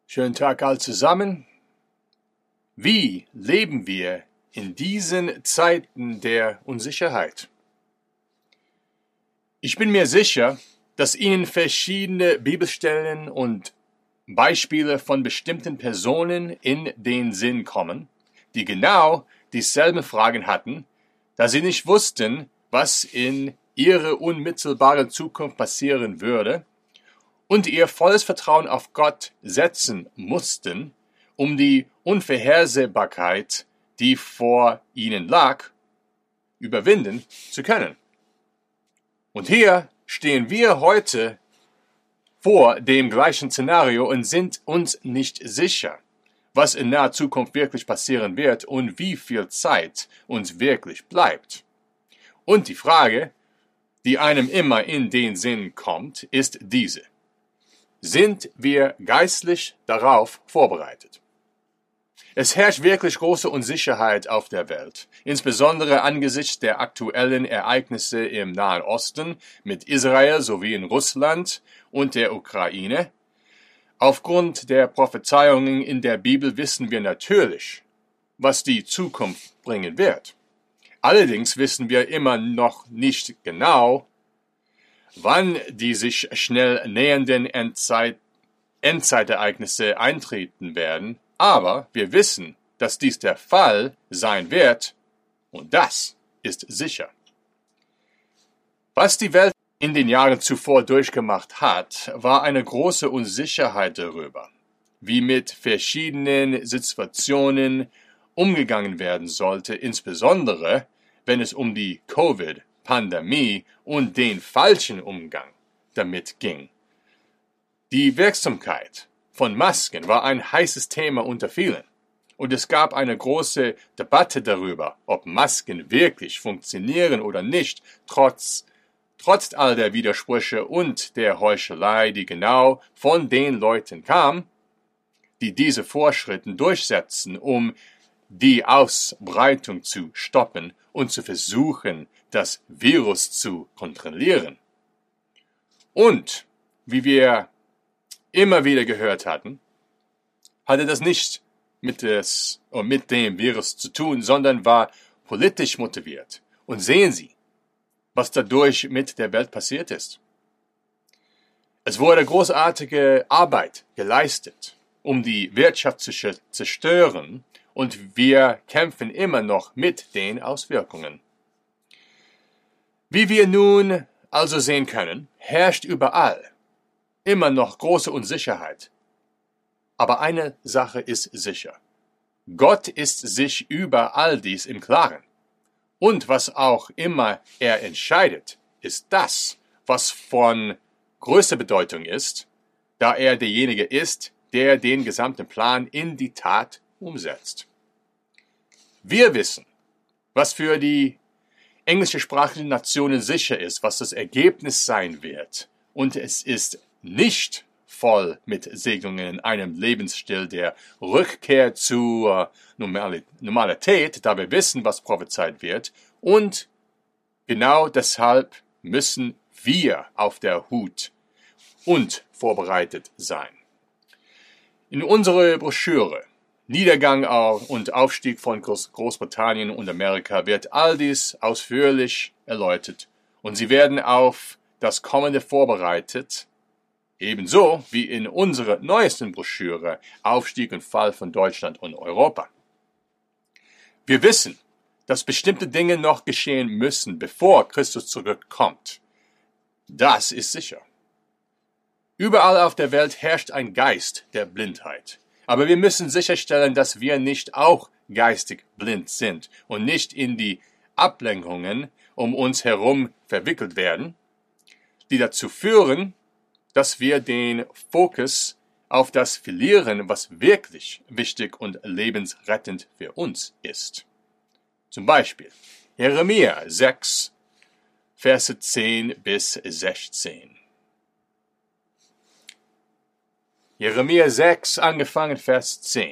Schönen Tag all zusammen. Wie leben wir in diesen Zeiten der Unsicherheit? Ich bin mir sicher, dass Ihnen verschiedene Bibelstellen und Beispiele von bestimmten Personen in den Sinn kommen, die genau dieselben Fragen hatten, da sie nicht wussten, was in ihrer unmittelbaren Zukunft passieren würde, und ihr volles Vertrauen auf Gott setzen mussten, um die Unvorhersehbarkeit, die vor ihnen lag, überwinden zu können. Und hier stehen wir heute vor dem gleichen Szenario und sind uns nicht sicher, was in naher Zukunft wirklich passieren wird und wie viel Zeit uns wirklich bleibt. Und die Frage, die einem immer in den Sinn kommt, ist diese: Sind wir geistlich darauf vorbereitet? Es herrscht wirklich große Unsicherheit auf der Welt, insbesondere angesichts der aktuellen Ereignisse im Nahen Osten mit Israel sowie in Russland und der Ukraine. Aufgrund der Prophezeiungen in der Bibel wissen wir natürlich, was die Zukunft bringen wird. Allerdings wissen wir immer noch nicht genau, wann die sich schnell nähernden Endzeitereignisse eintreten werden, aber wir wissen, dass dies der Fall sein wird, und das ist sicher. Was die Welt in den Jahren zuvor durchgemacht hat, war eine große Unsicherheit darüber, wie mit verschiedenen Situationen umgegangen werden sollte, insbesondere wenn es um die Covid-Pandemie und den falschen Umgang damit ging. Die Wirksamkeit von Masken war ein heißes Thema unter vielen, und es gab eine große Debatte darüber, ob Masken wirklich funktionieren oder nicht, trotz all der Widersprüche und der Heuchelei, die genau von den Leuten kam, die diese Vorschriften durchsetzen, um die Ausbreitung zu stoppen und zu versuchen, das Virus zu kontrollieren. Und, wie wir immer wieder gehört hatten, hatte das nicht mit dem Virus zu tun, sondern war politisch motiviert. Und sehen Sie, was dadurch mit der Welt passiert ist. Es wurde großartige Arbeit geleistet, um die Wirtschaft zu zerstören, und wir kämpfen immer noch mit den Auswirkungen. Wie wir nun also sehen können, herrscht überall immer noch große Unsicherheit. Aber eine Sache ist sicher: Gott ist sich über all dies im Klaren. Und was auch immer er entscheidet, ist das, was von größter Bedeutung ist, da er derjenige ist, der den gesamten Plan in die Tat umsetzt. Wir wissen, was für die englischsprachigen Nationen sicher ist, was das Ergebnis sein wird. Und es ist nicht voll mit Segnungen in einem Lebensstil der Rückkehr zur Normalität, da wir wissen, was prophezeit wird. Und genau deshalb müssen wir auf der Hut und vorbereitet sein. In unserer Broschüre Niedergang und Aufstieg von Großbritannien und Amerika wird all dies ausführlich erläutert, und Sie werden auf das Kommende vorbereitet, ebenso wie in unserer neuesten Broschüre Aufstieg und Fall von Deutschland und Europa. Wir wissen, dass bestimmte Dinge noch geschehen müssen, bevor Christus zurückkommt. Das ist sicher. Überall auf der Welt herrscht ein Geist der Blindheit. Aber wir müssen sicherstellen, dass wir nicht auch geistig blind sind und nicht in die Ablenkungen um uns herum verwickelt werden, die dazu führen, dass wir den Fokus auf das verlieren, was wirklich wichtig und lebensrettend für uns ist. Zum Beispiel Jeremia 6, Verse 10 bis 16. Jeremia 6, angefangen Vers 10.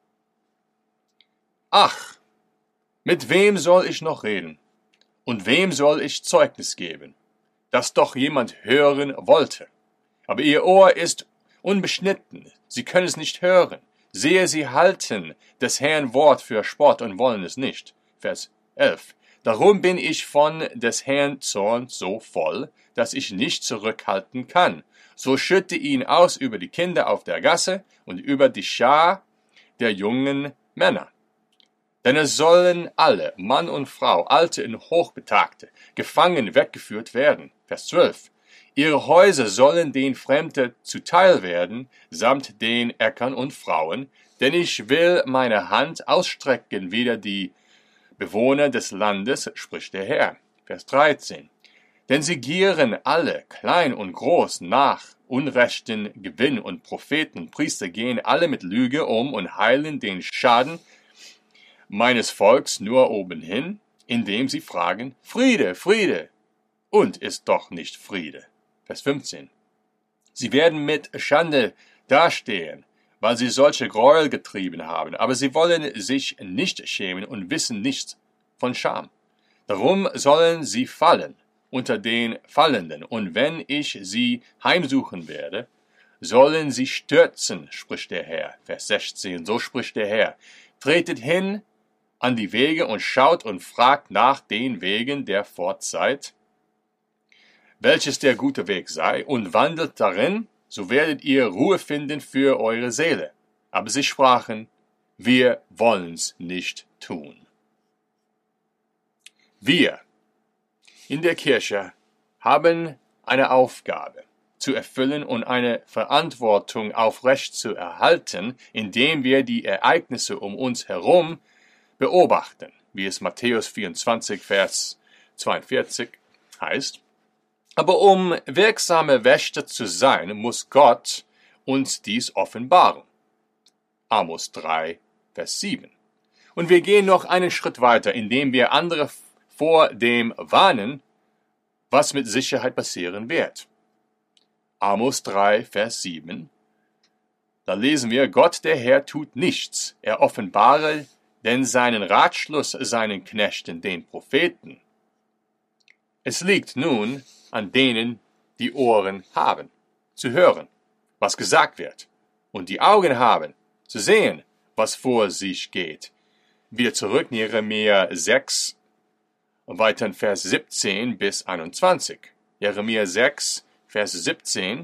Ach, mit wem soll ich noch reden? Und wem soll ich Zeugnis geben, dass doch jemand hören wollte? Aber ihr Ohr ist unbeschnitten, sie können es nicht hören. Siehe, sie halten des Herrn Wort für Spott und wollen es nicht. Vers 11. Darum bin ich von des Herrn Zorn so voll, dass ich nicht zurückhalten kann. So schütte ihn aus über die Kinder auf der Gasse und über die Schar der jungen Männer. Denn es sollen alle, Mann und Frau, Alte und Hochbetagte, gefangen weggeführt werden. Vers 12. Ihre Häuser sollen den Fremden zuteil werden, samt den Äckern und Frauen, denn ich will meine Hand ausstrecken wider die Bewohner des Landes, spricht der Herr. Vers 13. Denn sie gieren alle, klein und groß, nach unrechten Gewinn, und Propheten und Priester gehen alle mit Lüge um und heilen den Schaden meines Volks nur obenhin, indem sie fragen, Friede, Friede, und ist doch nicht Friede. Vers 15. Sie werden mit Schande dastehen, weil sie solche Gräuel getrieben haben, aber sie wollen sich nicht schämen und wissen nichts von Scham. Darum sollen sie fallen unter den Fallenden, und wenn ich sie heimsuchen werde, sollen sie stürzen, spricht der Herr. Vers 16, so spricht der Herr. Tretet hin an die Wege und schaut und fragt nach den Wegen der Vorzeit, welches der gute Weg sei, und wandelt darin, so werdet ihr Ruhe finden für eure Seele. Aber sie sprachen, wir wollen's nicht tun. Wir in der Kirche haben eine Aufgabe zu erfüllen und eine Verantwortung aufrecht zu erhalten, indem wir die Ereignisse um uns herum beobachten, wie es Matthäus 24, Vers 42 heißt. Aber um wirksame Wächter zu sein, muss Gott uns dies offenbaren. Amos 3, Vers 7. Und wir gehen noch einen Schritt weiter, indem wir andere vor dem warnen, was mit Sicherheit passieren wird. Amos 3, Vers 7. Da lesen wir, Gott der Herr tut nichts, er offenbare denn seinen Ratschluss seinen Knechten, den Propheten. Es liegt nun an denen, die Ohren haben, zu hören, was gesagt wird, und die Augen haben, zu sehen, was vor sich geht. Wieder zurück in Jeremia 6, weiter in Vers 17 bis 21. Jeremia 6, Vers 17.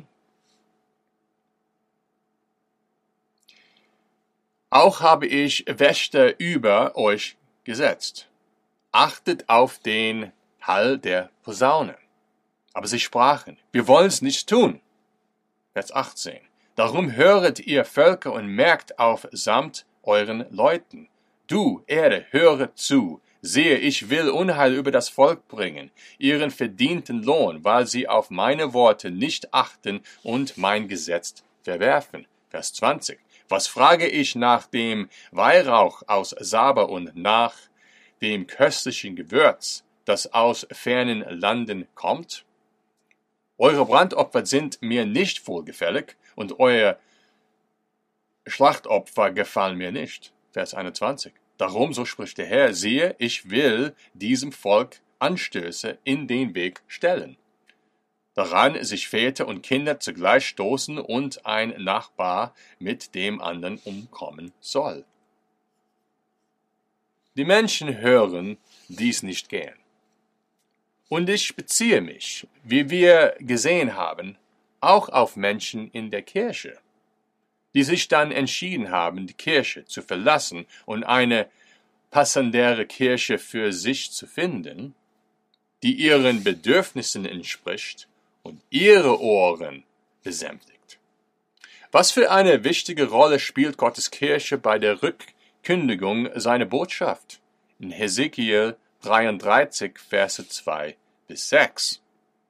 Auch habe ich Wächter über euch gesetzt. Achtet auf den Hall der Posaune. Aber sie sprachen, wir wollen's nicht tun. Vers 18. Darum höret ihr Völker und merkt auf samt euren Leuten. Du, Erde, höre zu. Sehe, ich will Unheil über das Volk bringen, ihren verdienten Lohn, weil sie auf meine Worte nicht achten und mein Gesetz verwerfen. Vers 20. Was frage ich nach dem Weihrauch aus Saba und nach dem köstlichen Gewürz, das aus fernen Landen kommt? Eure Brandopfer sind mir nicht wohlgefällig und euer Schlachtopfer gefallen mir nicht. Vers 21. Darum, so spricht der Herr, siehe, ich will diesem Volk Anstöße in den Weg stellen, daran sich Väter und Kinder zugleich stoßen und ein Nachbar mit dem anderen umkommen soll. Die Menschen hören dies nicht gern. Und ich beziehe mich, wie wir gesehen haben, auch auf Menschen in der Kirche, die sich dann entschieden haben, die Kirche zu verlassen und eine passendere Kirche für sich zu finden, die ihren Bedürfnissen entspricht und ihre Ohren besänftigt. Was für eine wichtige Rolle spielt Gottes Kirche bei der Rückkündigung seiner Botschaft? In Hesekiel 33, Verse 2 bis 6.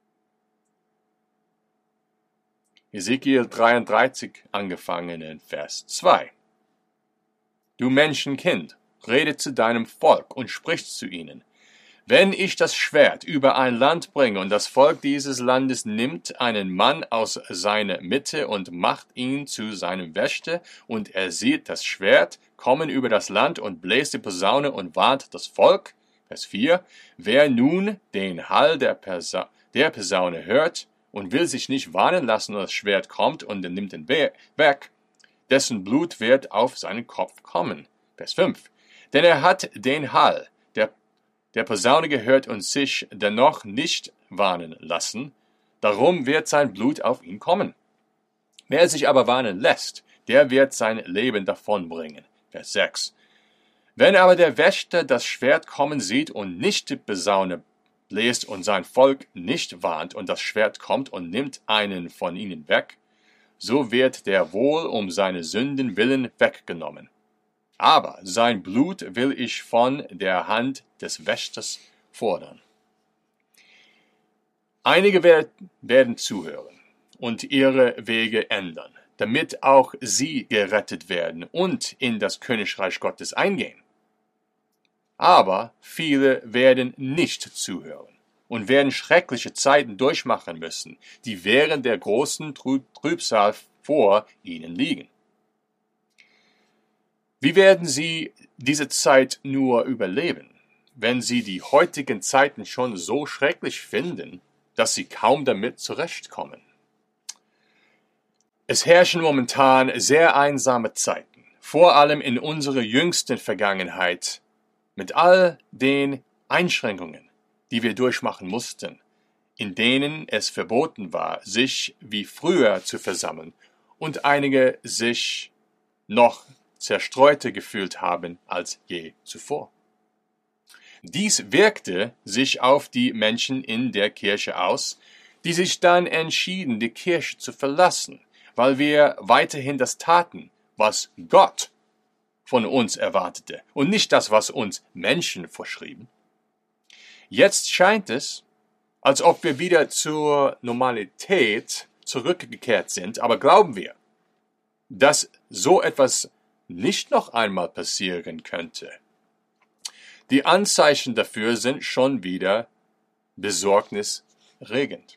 Hesekiel 33, angefangen in Vers 2. Du Menschenkind, rede zu deinem Volk und sprich zu ihnen. Wenn ich das Schwert über ein Land bringe und das Volk dieses Landes nimmt einen Mann aus seiner Mitte und macht ihn zu seinem Wächter, und er sieht das Schwert kommen über das Land und bläst die Posaune und warnt das Volk, Vers 4, wer nun den Hall der Posaune hört und will sich nicht warnen lassen, und das Schwert kommt und nimmt ihn weg, dessen Blut wird auf seinen Kopf kommen. Vers 5. Denn er hat den Hall der Posaune gehört und sich dennoch nicht warnen lassen, darum wird sein Blut auf ihn kommen. Wer sich aber warnen lässt, der wird sein Leben davonbringen. Vers 6. Wenn aber der Wächter das Schwert kommen sieht und nicht die Posaune bläst und sein Volk nicht warnt und das Schwert kommt und nimmt einen von ihnen weg, so wird der wohl um seine Sünden willen weggenommen. Aber sein Blut will ich von der Hand des Wächters fordern. Einige werden zuhören und ihre Wege ändern, damit auch sie gerettet werden und in das Königreich Gottes eingehen. Aber viele werden nicht zuhören und werden schreckliche Zeiten durchmachen müssen, die während der großen Trübsal vor ihnen liegen. Wie werden sie diese Zeit nur überleben, wenn sie die heutigen Zeiten schon so schrecklich finden, dass sie kaum damit zurechtkommen? Es herrschen momentan sehr einsame Zeiten, vor allem in unserer jüngsten Vergangenheit, mit all den Einschränkungen, die wir durchmachen mussten, in denen es verboten war, sich wie früher zu versammeln und einige sich noch zerstreuter gefühlt haben als je zuvor. Dies wirkte sich auf die Menschen in der Kirche aus, die sich dann entschieden, die Kirche zu verlassen, weil wir weiterhin das taten, was Gott von uns erwartete und nicht das, was uns Menschen vorschrieben. Jetzt scheint es, als ob wir wieder zur Normalität zurückgekehrt sind, aber glauben wir, dass so etwas nicht noch einmal passieren könnte? Die Anzeichen dafür sind schon wieder besorgniserregend.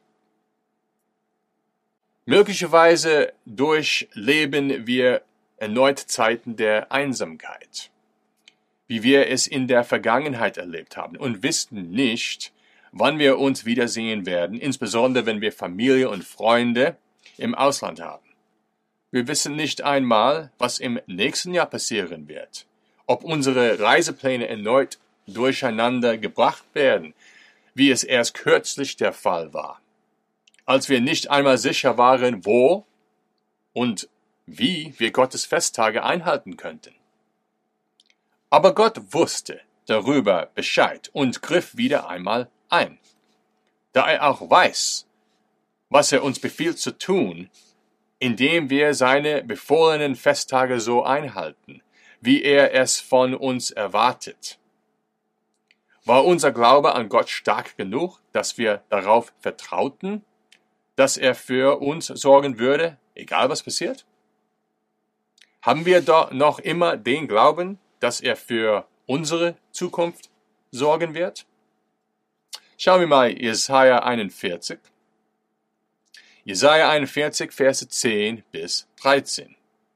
Möglicherweise durchleben wir erneut Zeiten der Einsamkeit, wie wir es in der Vergangenheit erlebt haben, und wissen nicht, wann wir uns wiedersehen werden, insbesondere wenn wir Familie und Freunde im Ausland haben. Wir wissen nicht einmal, was im nächsten Jahr passieren wird, ob unsere Reisepläne erneut durcheinander gebracht werden, wie es erst kürzlich der Fall war, als wir nicht einmal sicher waren, wo und wie wir Gottes Festtage einhalten könnten. Aber Gott wusste darüber Bescheid und griff wieder einmal ein. Da er auch weiß, was er uns befiehlt zu tun, indem wir seine befohlenen Festtage so einhalten, wie er es von uns erwartet. War unser Glaube an Gott stark genug, dass wir darauf vertrauten, dass er für uns sorgen würde, egal was passiert? Haben wir doch noch immer den Glauben, dass er für unsere Zukunft sorgen wird? Schauen wir mal Jesaja 41. Jesaja 41, Verse 10 bis 13.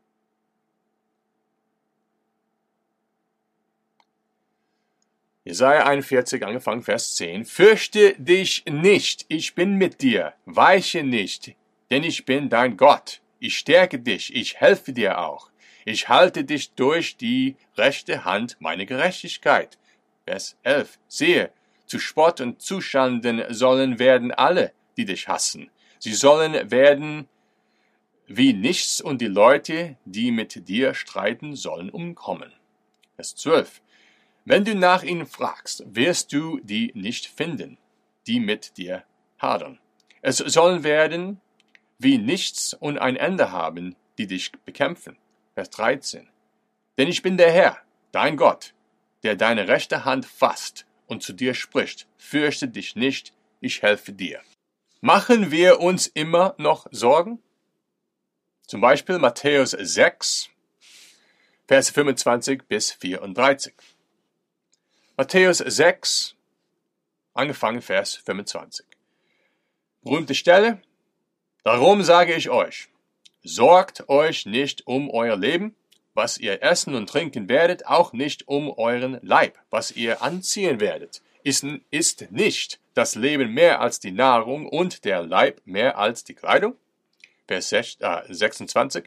Jesaja 41, angefangen Vers 10. Fürchte dich nicht, ich bin mit dir, weiche nicht, denn ich bin dein Gott. Ich stärke dich, ich helfe dir auch. Ich halte dich durch die rechte Hand meiner Gerechtigkeit. Vers 11. Siehe, zu Spott und zu Schanden sollen werden alle, die dich hassen. Sie sollen werden wie nichts und die Leute, die mit dir streiten, sollen umkommen. Vers 12. Wenn du nach ihnen fragst, wirst du die nicht finden, die mit dir hadern. Es sollen werden wie nichts und ein Ende haben, die dich bekämpfen. Vers 13. Denn ich bin der Herr, dein Gott, der deine rechte Hand fasst und zu dir spricht. Fürchte dich nicht, ich helfe dir. Machen wir uns immer noch Sorgen? Zum Beispiel Matthäus 6, Vers 25 bis 34. Matthäus 6, angefangen Vers 25. Berühmte Stelle. Darum sage ich euch, sorgt euch nicht um euer Leben, was ihr essen und trinken werdet, auch nicht um euren Leib, was ihr anziehen werdet. Ist nicht das Leben mehr als die Nahrung und der Leib mehr als die Kleidung? Vers 26.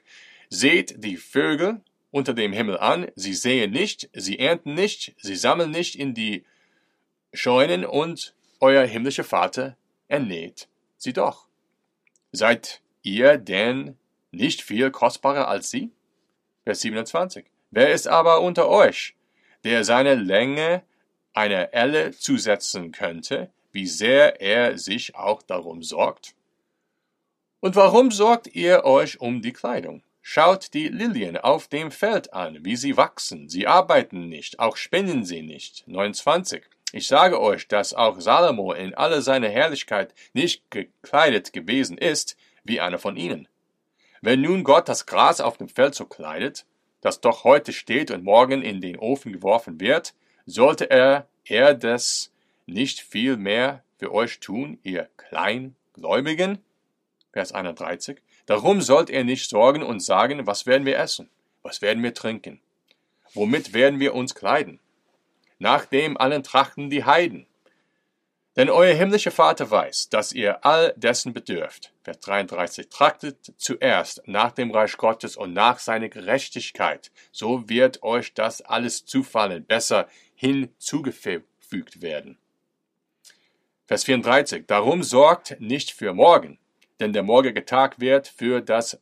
Seht die Vögel unter dem Himmel an, sie säen nicht, sie ernten nicht, sie sammeln nicht in die Scheunen und euer himmlischer Vater ernährt sie doch. Seid ihr denn nicht viel kostbarer als sie? Vers 27. Wer ist aber unter euch, der seine Länge einer Elle zusetzen könnte, wie sehr er sich auch darum sorgt? Und warum sorgt ihr euch um die Kleidung? Schaut die Lilien auf dem Feld an, wie sie wachsen. Sie arbeiten nicht, auch spinnen sie nicht. 29. Ich sage euch, dass auch Salomo in aller seiner Herrlichkeit nicht gekleidet gewesen ist, wie einer von ihnen. Wenn nun Gott das Gras auf dem Feld so kleidet, das doch heute steht und morgen in den Ofen geworfen wird, sollte er das nicht viel mehr für euch tun, ihr Kleingläubigen? Vers 31. Darum sollt ihr nicht sorgen und sagen, was werden wir essen? Was werden wir trinken? Womit werden wir uns kleiden? Nach dem allen trachten die Heiden. Denn euer himmlischer Vater weiß, dass ihr all dessen bedürft. Vers 33. Trachtet zuerst nach dem Reich Gottes und nach seiner Gerechtigkeit. So wird euch das alles zufallen, besser hinzugefügt werden. Vers 34. Darum sorgt nicht für morgen, denn der morgige Tag wird für das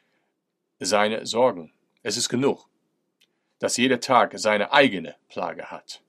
seine Sorgen. Es ist genug, dass jeder Tag seine eigene Plage hat.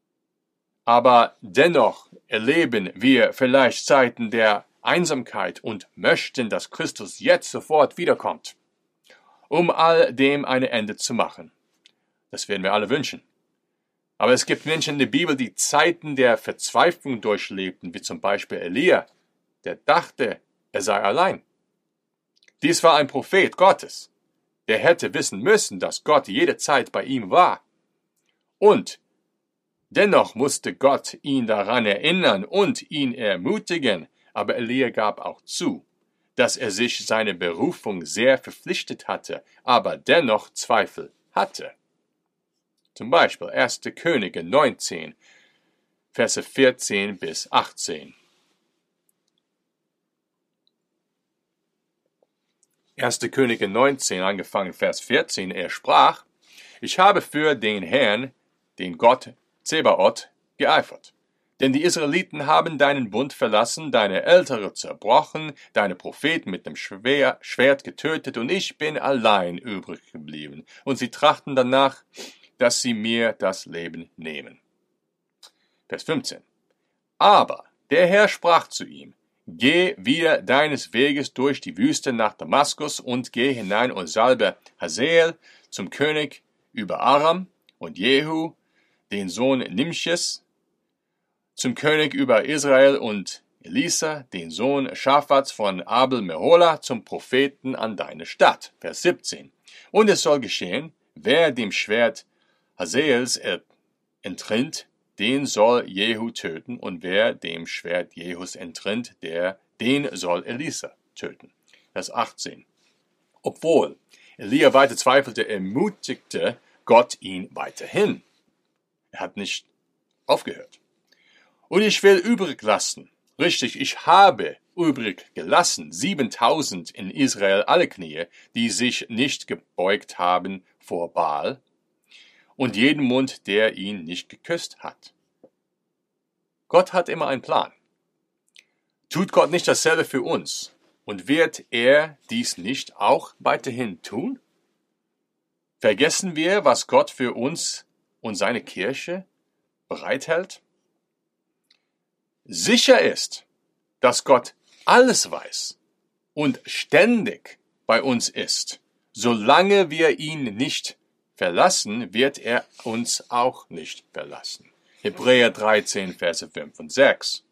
Aber dennoch erleben wir vielleicht Zeiten der Einsamkeit und möchten, dass Christus jetzt sofort wiederkommt, um all dem ein Ende zu machen. Das werden wir alle wünschen. Aber es gibt Menschen in der Bibel, die Zeiten der Verzweiflung durchlebten, wie zum Beispiel Elia, der dachte, er sei allein. Dies war ein Prophet Gottes, der hätte wissen müssen, dass Gott jederzeit bei ihm war. Und dennoch musste Gott ihn daran erinnern und ihn ermutigen, aber Elia gab auch zu, dass er sich seiner Berufung sehr verpflichtet hatte, aber dennoch Zweifel hatte. Zum Beispiel 1. Könige 19, Verse 14 bis 18. 1. Könige 19, angefangen Vers 14, er sprach, ich habe für den Herrn, den Gott Zebaoth, geeifert. Denn die Israeliten haben deinen Bund verlassen, deine Ältere zerbrochen, deine Propheten mit dem Schwert getötet, und ich bin allein übrig geblieben. Und sie trachten danach, dass sie mir das Leben nehmen. Vers 15. Aber der Herr sprach zu ihm, geh wieder deines Weges durch die Wüste nach Damaskus und geh hinein und salbe Hazael zum König über Aram und Jehu, den Sohn Nimsches, zum König über Israel und Elisa, den Sohn Schaphats von Abel Mehola, zum Propheten an deine Stadt. Vers 17. Und es soll geschehen, wer dem Schwert Hazaels entrinnt, den soll Jehu töten, und wer dem Schwert Jehus entrinnt, den soll Elisa töten. Vers 18. Obwohl Elia weiter zweifelte, ermutigte Gott ihn weiterhin. Er hat nicht aufgehört. Und ich will übrig lassen, richtig, ich habe übrig gelassen, 7000 in Israel alle Knie, die sich nicht gebeugt haben vor Baal, und jeden Mund, der ihn nicht geküsst hat. Gott hat immer einen Plan. Tut Gott nicht dasselbe für uns? Und wird er dies nicht auch weiterhin tun? Vergessen wir, was Gott für uns und seine Kirche bereithält? Sicher ist, dass Gott alles weiß und ständig bei uns ist. Solange wir ihn nicht verlassen, wird er uns auch nicht verlassen. Hebräer 13, Verse 5 und 6.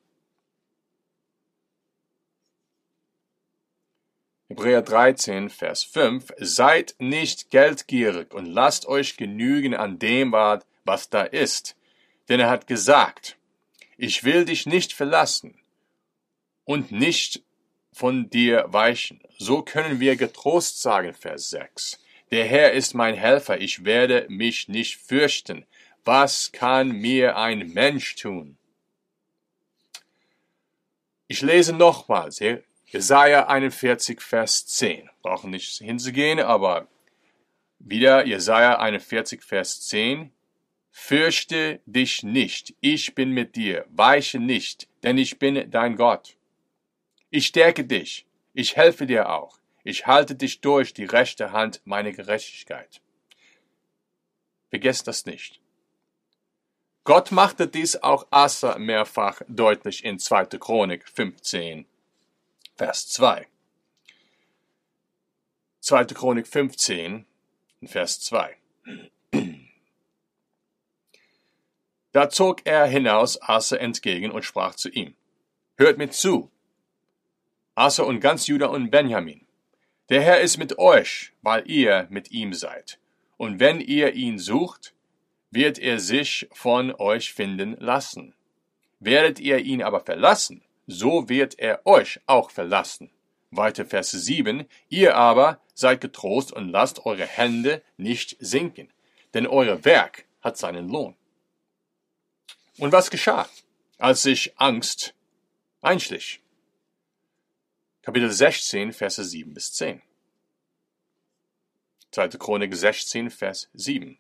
Hebräer 13, Vers 5. Seid nicht geldgierig und lasst euch genügen an dem, was da ist. Denn er hat gesagt, ich will dich nicht verlassen und nicht von dir weichen. So können wir getrost sagen, Vers 6. Der Herr ist mein Helfer, ich werde mich nicht fürchten. Was kann mir ein Mensch tun? Ich lese nochmals Jesaja 41, Vers 10. Brauchen nicht hinzugehen, aber wieder Jesaja 41, Vers 10. Fürchte dich nicht, ich bin mit dir, weiche nicht, denn ich bin dein Gott. Ich stärke dich, ich helfe dir auch, ich halte dich durch die rechte Hand meiner Gerechtigkeit. Vergesst das nicht. Gott machte dies auch Asa mehrfach deutlich in 2. Chronik 15, Vers 2. 2. Chronik 15, Vers 2. Da zog er hinaus Asa entgegen und sprach zu ihm: Hört mir zu, Asa und ganz Juda und Benjamin. Der Herr ist mit euch, weil ihr mit ihm seid. Und wenn ihr ihn sucht, wird er sich von euch finden lassen. Werdet ihr ihn aber verlassen, so wird er euch auch verlassen. Weiter Vers 7. Ihr aber seid getrost und lasst eure Hände nicht sinken, denn euer Werk hat seinen Lohn. Und was geschah, als sich Angst einschlich? Kapitel 16, Verse 7 bis 10. 2. Chronik 16, Vers 7.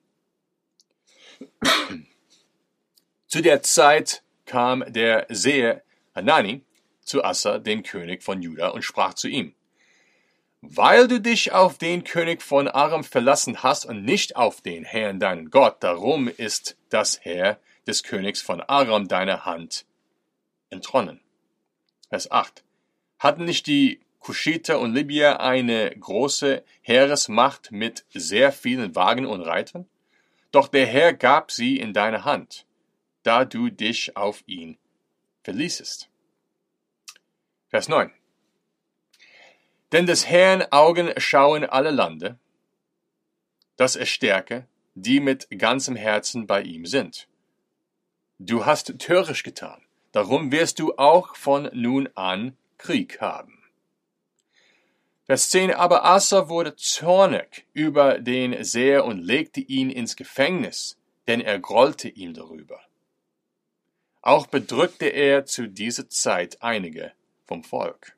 Zu der Zeit kam der Seher Hanani zu Asa, dem König von Juda, und sprach zu ihm: Weil du dich auf den König von Aram verlassen hast und nicht auf den Herrn deinen Gott, darum ist das Heer des Königs von Aram deiner Hand entronnen. Vers 8. Hatten nicht die Kuschiter und Libyer eine große Heeresmacht mit sehr vielen Wagen und Reitern? Doch der Herr gab sie in deine Hand, da du dich auf ihn verließest. Vers 9. Denn des Herrn Augen schauen alle Lande, dass er stärke, die mit ganzem Herzen bei ihm sind. Du hast töricht getan, darum wirst du auch von nun an Krieg haben. Vers 10. Aber Asa wurde zornig über den Seher und legte ihn ins Gefängnis, denn er grollte ihm darüber. Auch bedrückte er zu dieser Zeit einige vom Volk.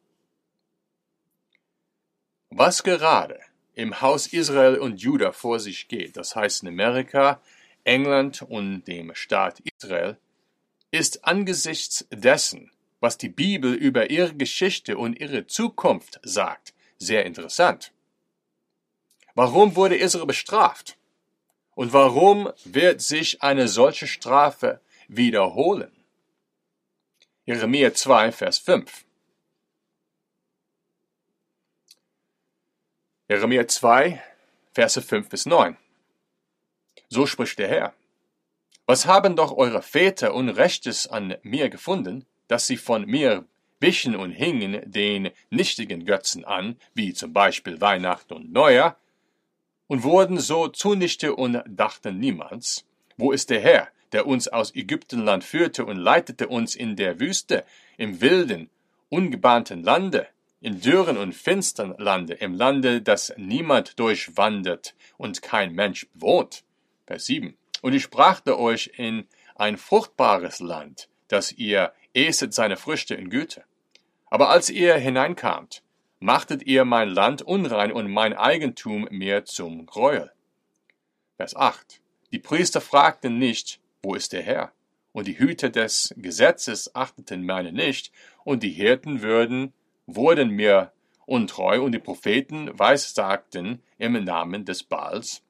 Was gerade im Haus Israel und Juda vor sich geht, das heißt in Amerika, England und dem Staat Israel, ist angesichts dessen, was die Bibel über ihre Geschichte und ihre Zukunft sagt, sehr interessant. Warum wurde Israel bestraft? Und warum wird sich eine solche Strafe wiederholen? Jeremia 2, Vers 5. Jeremia 2, Verse 5 bis 9. So spricht der Herr: Was haben doch eure Väter Unrechtes an mir gefunden, dass sie von mir wichen und hingen den nichtigen Götzen an, wie zum Beispiel Weihnachten und Neujahr, und wurden so zunichte und dachten niemals: Wo ist der Herr, der uns aus Ägyptenland führte und leitete uns in der Wüste, im wilden, ungebahnten Lande, in dürren und finstern Lande, im Lande, das niemand durchwandert und kein Mensch bewohnt? Vers 7. Und ich brachte euch in ein fruchtbares Land, dass ihr esset seine Früchte in Güte. Aber als ihr hineinkamt, machtet ihr mein Land unrein und mein Eigentum mir zum Gräuel. Vers 8. Die Priester fragten nicht: Wo ist der Herr? Und die Hüter des Gesetzes achteten meine nicht, und die Hirten wurden mir untreu, und die Propheten weissagten im Namen des Baals.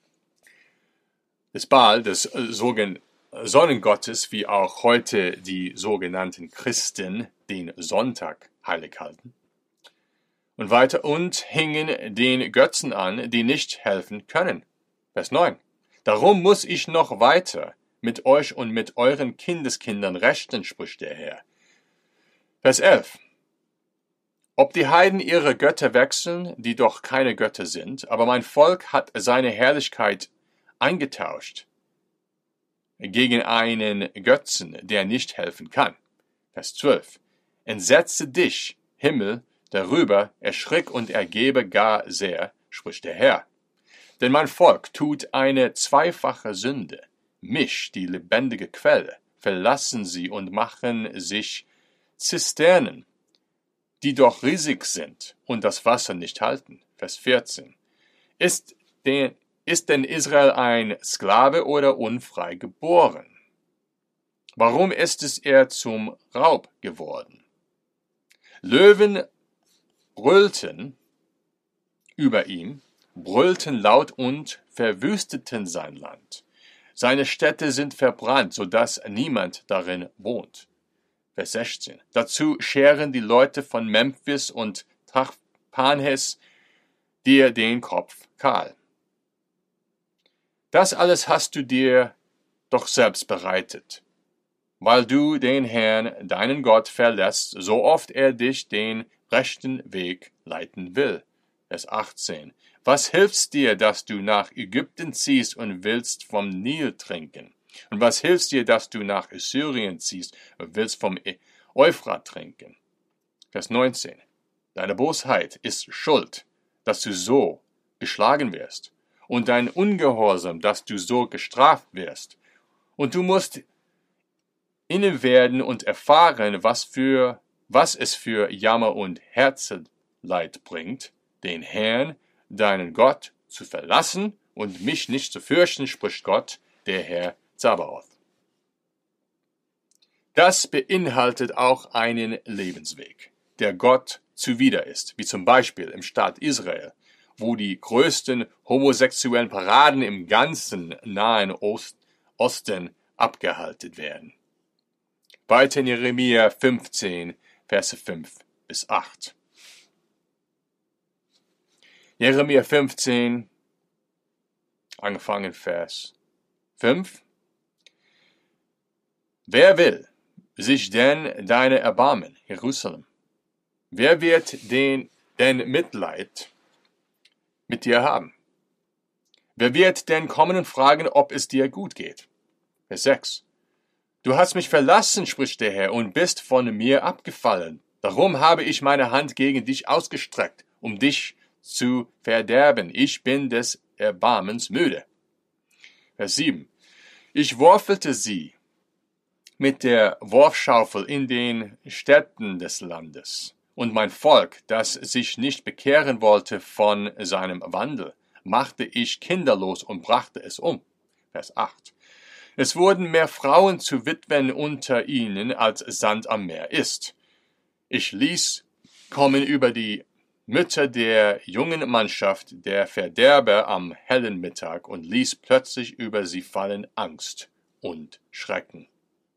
Des Baal, des Sonnengottes, wie auch heute die sogenannten Christen den Sonntag heilig halten. Und weiter: und hingen den Götzen an, die nicht helfen können. Vers 9. Darum muss ich noch weiter mit euch und mit euren Kindeskindern rechten, spricht der Herr. Vers 11. Ob die Heiden ihre Götter wechseln, die doch keine Götter sind, aber mein Volk hat seine Herrlichkeit eingetauscht gegen einen Götzen, der nicht helfen kann. Vers 12. Entsetze dich, Himmel, darüber, erschrick und ergebe gar sehr, spricht der Herr. Denn mein Volk tut eine zweifache Sünde. Mich, die lebendige Quelle, verlassen sie und machen sich Zisternen, die doch riesig sind und das Wasser nicht halten. Vers 14. Ist denn Israel ein Sklave oder unfrei geboren? Warum ist es er zum Raub geworden? Löwen brüllten über ihm, brüllten laut und verwüsteten sein Land. Seine Städte sind verbrannt, so dass niemand darin wohnt. Vers 16. Dazu scheren die Leute von Memphis und Tachpanhes dir den Kopf kahl. Das alles hast du dir doch selbst bereitet, weil du den Herrn, deinen Gott, verlässt, so oft er dich den rechten Weg leiten will. Vers 18. Was hilft's dir, dass du nach Ägypten ziehst und willst vom Nil trinken? Und was hilft's dir, dass du nach Assyrien ziehst und willst vom Euphrat trinken? Vers 19. Deine Bosheit ist Schuld, dass du so geschlagen wirst, und dein Ungehorsam, dass du so gestraft wirst. Und du musst inne werden und erfahren, was es für Jammer und Herzeleid bringt, den Herrn, deinen Gott, zu verlassen und mich nicht zu fürchten, spricht Gott, der Herr Zebaoth. Das beinhaltet auch einen Lebensweg, der Gott zuwider ist, wie zum Beispiel im Staat Israel, wo die größten homosexuellen Paraden im ganzen Nahen Osten abgehalten werden. Weiter in Jeremia 15, Verse 5 bis 8. Jeremia 15, angefangen Vers 5. Wer will sich denn deine erbarmen, Jerusalem? Wer wird denn Mitleid mit dir haben? Wer wird denn kommen und fragen, ob es dir gut geht? Vers 6. Du hast mich verlassen, spricht der Herr, und bist von mir abgefallen. Darum habe ich meine Hand gegen dich ausgestreckt, um dich zu verderben. Ich bin des Erbarmens müde. Vers 7. Ich worfelte sie mit der Wurfschaufel in den Städten des Landes. Und mein Volk, das sich nicht bekehren wollte von seinem Wandel, machte ich kinderlos und brachte es um. Vers 8. Es wurden mehr Frauen zu Witwen unter ihnen, als Sand am Meer ist. Ich ließ kommen über die Mütter der jungen Mannschaft der Verderber am hellen Mittag und ließ plötzlich über sie fallen Angst und Schrecken.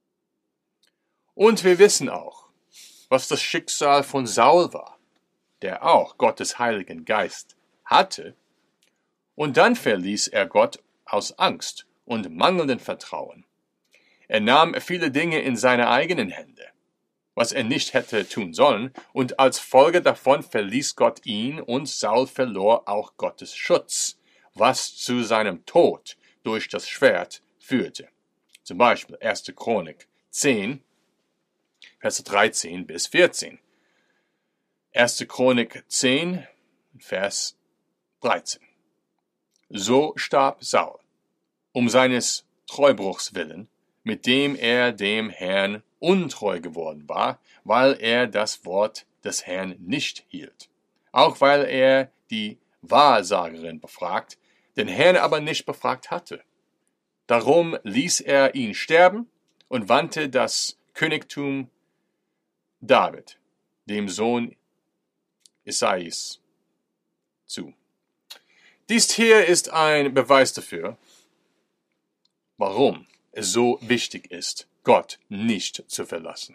Und wir wissen auch, was das Schicksal von Saul war, der auch Gottes Heiligen Geist hatte, und dann verließ er Gott aus Angst und mangelndem Vertrauen. Er nahm viele Dinge in seine eigenen Hände, was er nicht hätte tun sollen, und als Folge davon verließ Gott ihn, und Saul verlor auch Gottes Schutz, was zu seinem Tod durch das Schwert führte. Zum Beispiel 1. Chronik 10, Verse 13 bis 14. 1. Chronik 10, Vers 13. So starb Saul, um seines Treubruchs willen, mit dem er dem Herrn untreu geworden war, weil er das Wort des Herrn nicht hielt. Auch weil er die Wahrsagerin befragt, den Herrn aber nicht befragt hatte. Darum ließ er ihn sterben und wandte das Königtum David, dem Sohn Isais, zu. Dies hier ist ein Beweis dafür, warum es so wichtig ist, Gott nicht zu verlassen.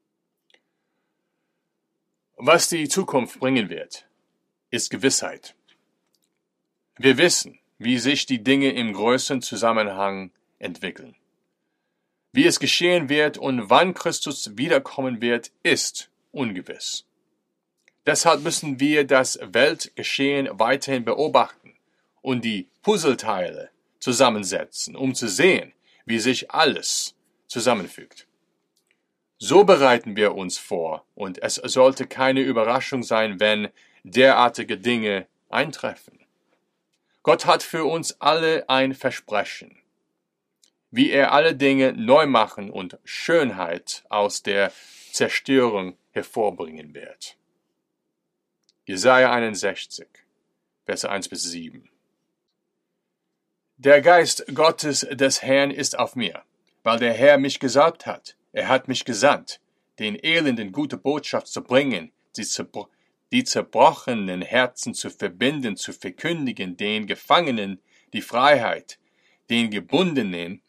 Was die Zukunft bringen wird, ist Gewissheit. Wir wissen, wie sich die Dinge im größeren Zusammenhang entwickeln. Wie es geschehen wird und wann Christus wiederkommen wird, ist ungewiss. Deshalb müssen wir das Weltgeschehen weiterhin beobachten und die Puzzleteile zusammensetzen, um zu sehen, wie sich alles zusammenfügt. So bereiten wir uns vor, und es sollte keine Überraschung sein, wenn derartige Dinge eintreffen. Gott hat für uns alle ein Versprechen, wie er alle Dinge neu machen und Schönheit aus der Zerstörung hervorbringen wird. Jesaja 61, Verse 1 bis 7. Der Geist Gottes des Herrn ist auf mir, weil der Herr mich gesalbt hat. Er hat mich gesandt, den Elenden gute Botschaft zu bringen, die zerbrochenen Herzen zu verbinden, zu verkündigen, den Gefangenen die Freiheit, den Gebundenen,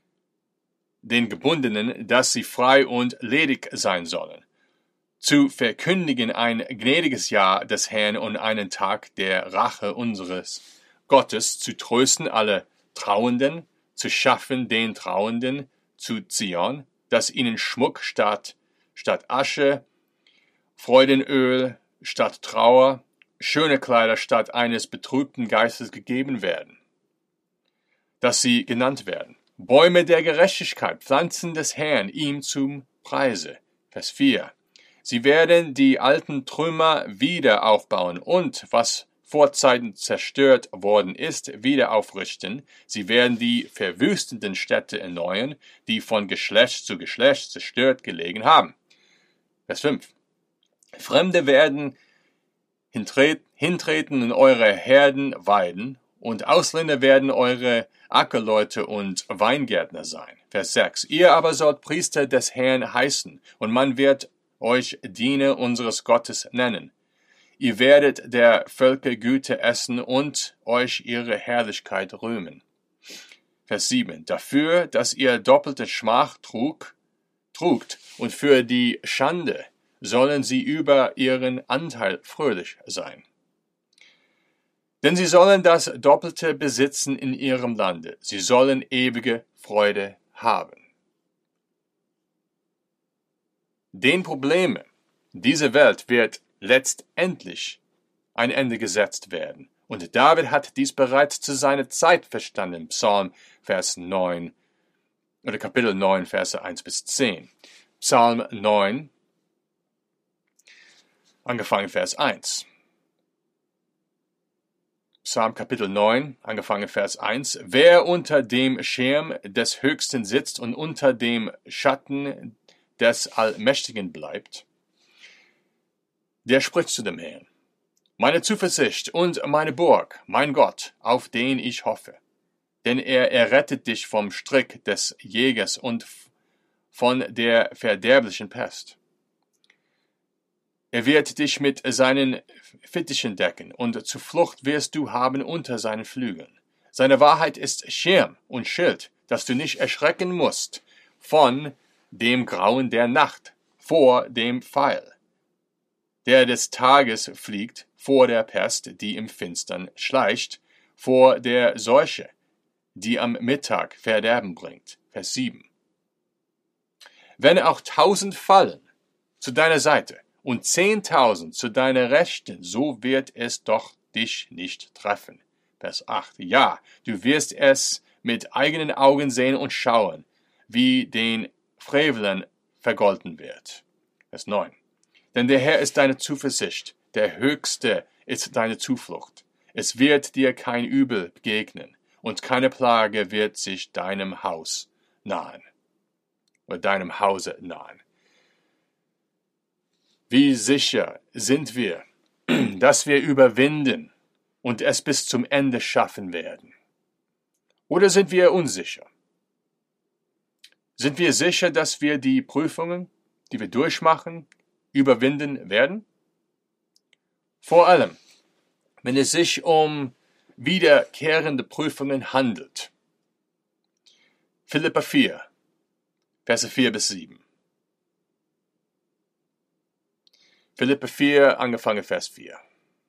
dass sie frei und ledig sein sollen, zu verkündigen ein gnädiges Jahr des Herrn und einen Tag der Rache unseres Gottes, zu trösten alle Trauenden, zu schaffen den Trauenden zu Zion, dass ihnen Schmuck statt Asche, Freudenöl statt Trauer, schöne Kleider statt eines betrübten Geistes gegeben werden, dass sie genannt werden. Bäume der Gerechtigkeit, Pflanzen des Herrn, ihm zum Preise. Vers 4. Sie werden die alten Trümmer wieder aufbauen und, was vorzeiten zerstört worden ist, wieder aufrichten. Sie werden die verwüsteten Städte erneuern, die von Geschlecht zu Geschlecht zerstört gelegen haben. Vers 5. Fremde werden hintreten und eure Herden weiden, und Ausländer werden eure Ackerleute und Weingärtner sein. Vers 6. Ihr aber sollt Priester des Herrn heißen, und man wird euch Diener unseres Gottes nennen. Ihr werdet der Völker Güte essen und euch ihre Herrlichkeit rühmen. Vers 7. Dafür, dass ihr doppelte Schmach trugt und für die Schande sollen sie über ihren Anteil fröhlich sein. Denn sie sollen das Doppelte besitzen in ihrem Lande. Sie sollen ewige Freude haben. Den Problemen dieser Welt wird letztendlich ein Ende gesetzt werden. Und David hat dies bereits zu seiner Zeit verstanden. Psalm Vers 9 oder Kapitel 9, Verse 1 bis 10. Psalm 9, angefangen Vers 1. Psalm Kapitel 9, angefangen Vers 1. Wer unter dem Schirm des Höchsten sitzt und unter dem Schatten des Allmächtigen bleibt, der spricht zu dem Herrn: Meine Zuversicht und meine Burg, mein Gott, auf den ich hoffe. Denn er errettet dich vom Strick des Jägers und von der verderblichen Pest. Er wird dich mit seinen Fittichen decken, und Zuflucht wirst du haben unter seinen Flügeln. Seine Wahrheit ist Schirm und Schild, dass du nicht erschrecken musst von dem Grauen der Nacht, vor dem Pfeil, der des Tages fliegt, vor der Pest, die im Finstern schleicht, vor der Seuche, die am Mittag Verderben bringt. Vers 7. Wenn auch 1000 fallen zu deiner Seite und 10.000 zu deiner Rechten, so wird es doch dich nicht treffen. Vers 8. Ja, du wirst es mit eigenen Augen sehen und schauen, wie den Frevlern vergolten wird. Vers 9. Denn der Herr ist deine Zuversicht, der Höchste ist deine Zuflucht. Es wird dir kein Übel begegnen, und keine Plage wird sich deinem Haus nahen, oder deinem Hause nahen. Wie sicher sind wir, dass wir überwinden und es bis zum Ende schaffen werden? Oder sind wir unsicher? Sind wir sicher, dass wir die Prüfungen, die wir durchmachen, überwinden werden? Vor allem, wenn es sich um wiederkehrende Prüfungen handelt. Philipper 4, Verse 4 bis 7. Philipper 4, angefangen Vers 4.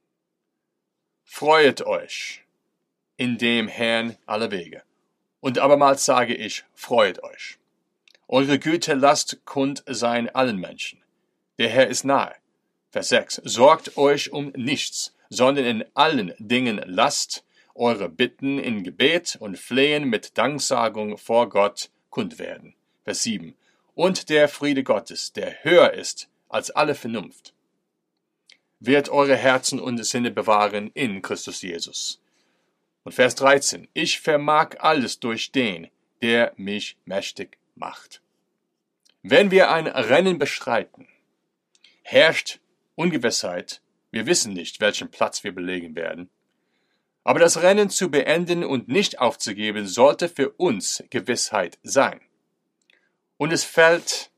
Freuet euch in dem Herrn alle Wege. Und abermals sage ich, freuet euch. Eure Güte lasst kund sein allen Menschen. Der Herr ist nahe. Vers 6. Sorgt euch um nichts, sondern in allen Dingen lasst eure Bitten in Gebet und Flehen mit Danksagung vor Gott kund werden. Vers 7. Und der Friede Gottes, der höher ist als alle Vernunft, wird eure Herzen und Sinne bewahren in Christus Jesus. Und Vers 13. Ich vermag alles durch den, der mich mächtig macht. Wenn wir ein Rennen bestreiten, herrscht Ungewissheit Wir wissen nicht, welchen Platz wir belegen werden. Aber das Rennen zu beenden und nicht aufzugeben, sollte für uns Gewissheit sein. Und es fehlt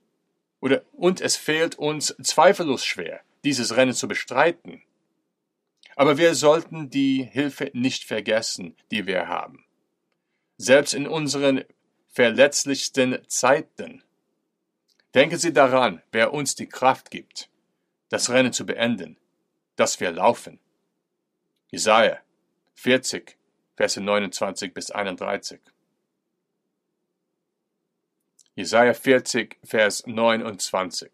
uns zweifellos schwer, dieses Rennen zu bestreiten. Aber wir sollten die Hilfe nicht vergessen, die wir haben. Selbst in unseren verletzlichsten Zeiten. Denken Sie daran, wer uns die Kraft gibt, das Rennen zu beenden, dass wir laufen. Jesaja 40, Verse 29 bis 31. Jesaja 40, Vers 29.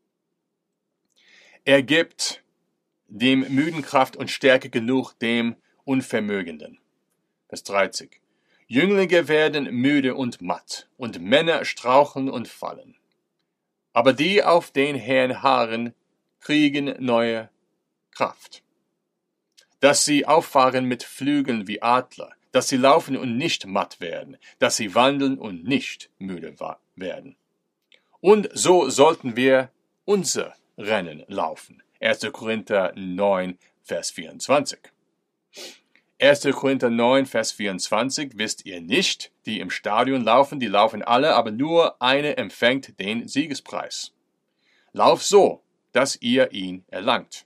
Er gibt dem Müden Kraft und Stärke genug dem Unvermögenden. Vers 30. Jünglinge werden müde und matt, und Männer straucheln und fallen. Aber die auf den Herrn harren, kriegen neue Kraft. Dass sie auffahren mit Flügeln wie Adler, dass sie laufen und nicht matt werden, dass sie wandeln und nicht müde werden. Und so sollten wir unser Rennen laufen. 1. Korinther 9, Vers 24. 1. Korinther 9, Vers 24, wisst ihr nicht, die im Stadion laufen, die laufen alle, aber nur eine empfängt den Siegespreis. Lauf so, dass ihr ihn erlangt.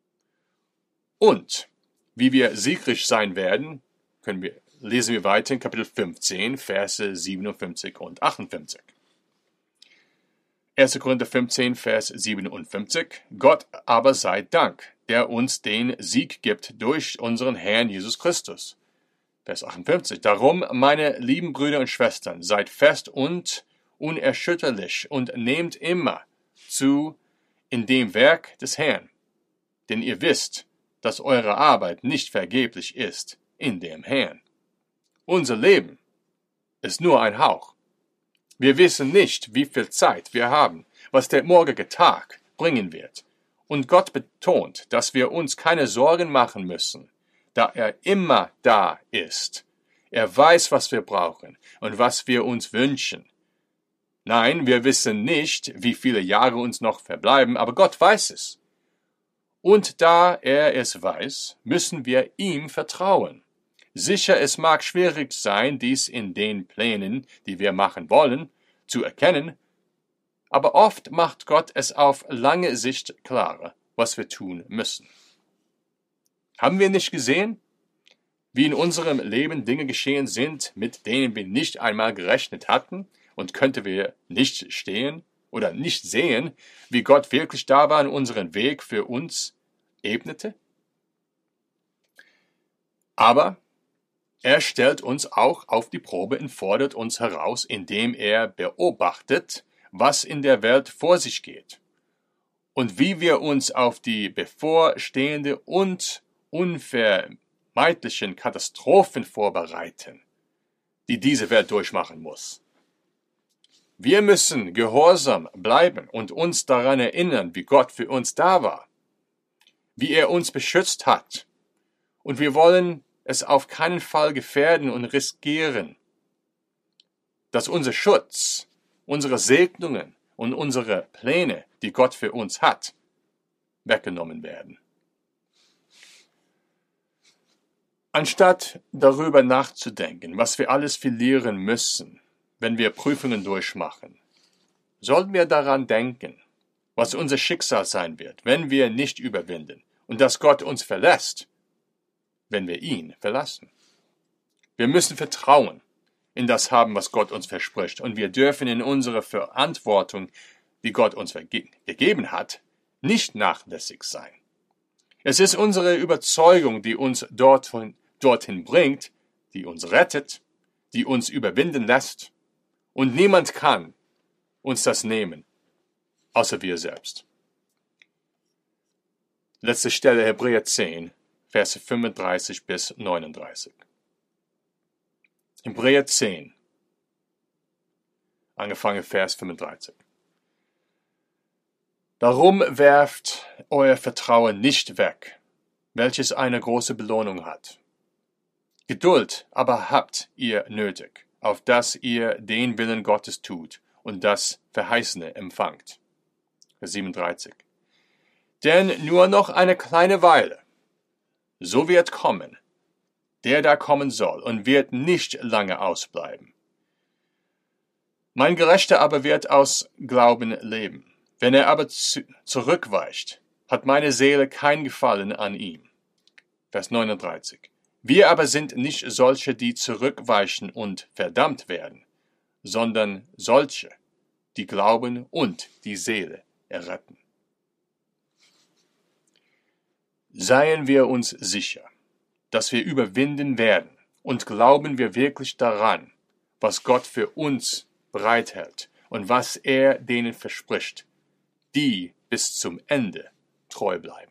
Und wie wir siegreich sein werden, lesen wir weiter in Kapitel 15, Verse 57 und 58. 1. Korinther 15, Vers 57. Gott aber sei Dank, der uns den Sieg gibt durch unseren Herrn Jesus Christus. Vers 58. Darum, meine lieben Brüder und Schwestern, seid fest und unerschütterlich und nehmt immer zu in dem Werk des Herrn. Denn ihr wisst, dass eure Arbeit nicht vergeblich ist in dem Herrn. Unser Leben ist nur ein Hauch. Wir wissen nicht, wie viel Zeit wir haben, was der morgige Tag bringen wird. Und Gott betont, dass wir uns keine Sorgen machen müssen, da er immer da ist. Er weiß, was wir brauchen und was wir uns wünschen. Nein, wir wissen nicht, wie viele Jahre uns noch verbleiben, aber Gott weiß es. Und da er es weiß, müssen wir ihm vertrauen. Sicher, es mag schwierig sein, dies in den Plänen, die wir machen wollen, zu erkennen, aber oft macht Gott es auf lange Sicht klarer, was wir tun müssen. Haben wir nicht gesehen, wie in unserem Leben Dinge geschehen sind, mit denen wir nicht einmal gerechnet hatten, und könnten wir nicht stehen oder nicht sehen, wie Gott wirklich da war und unseren Weg für uns ebnete? Aber er stellt uns auch auf die Probe und fordert uns heraus, indem er beobachtet, was in der Welt vor sich geht und wie wir uns auf die bevorstehende und unvermeidlichen Katastrophen vorbereiten, die diese Welt durchmachen muss. Wir müssen gehorsam bleiben und uns daran erinnern, wie Gott für uns da war, wie er uns beschützt hat, und wir wollen es auf keinen Fall gefährden und riskieren, dass unser Schutz, unsere Segnungen und unsere Pläne, die Gott für uns hat, weggenommen werden. Anstatt darüber nachzudenken, was wir alles verlieren müssen, wenn wir Prüfungen durchmachen, sollten wir daran denken, was unser Schicksal sein wird, wenn wir nicht überwinden, und dass Gott uns verlässt, wenn wir ihn verlassen. Wir müssen Vertrauen in das haben, was Gott uns verspricht, und wir dürfen in unserer Verantwortung, die Gott uns gegeben hat, nicht nachlässig sein. Es ist unsere Überzeugung, die uns dorthin bringt, die uns rettet, die uns überwinden lässt, und niemand kann uns das nehmen, außer wir selbst. Letzte Stelle, Hebräer 10, Verse 35 bis 39. Hebräer 10, angefangen Vers 35. Darum werft euer Vertrauen nicht weg, welches eine große Belohnung hat. Geduld aber habt ihr nötig, auf dass ihr den Willen Gottes tut und das Verheißene empfangt. Vers 37. Denn nur noch eine kleine Weile, so wird kommen, der da kommen soll, und wird nicht lange ausbleiben. Mein Gerechter aber wird aus Glauben leben. Wenn er aber zurückweicht, hat meine Seele kein Gefallen an ihm. Vers 39. Wir aber sind nicht solche, die zurückweichen und verdammt werden, sondern solche, die glauben und die Seele erretten. Seien wir uns sicher, dass wir überwinden werden, und glauben wir wirklich daran, was Gott für uns bereithält und was er denen verspricht, die bis zum Ende treu bleiben.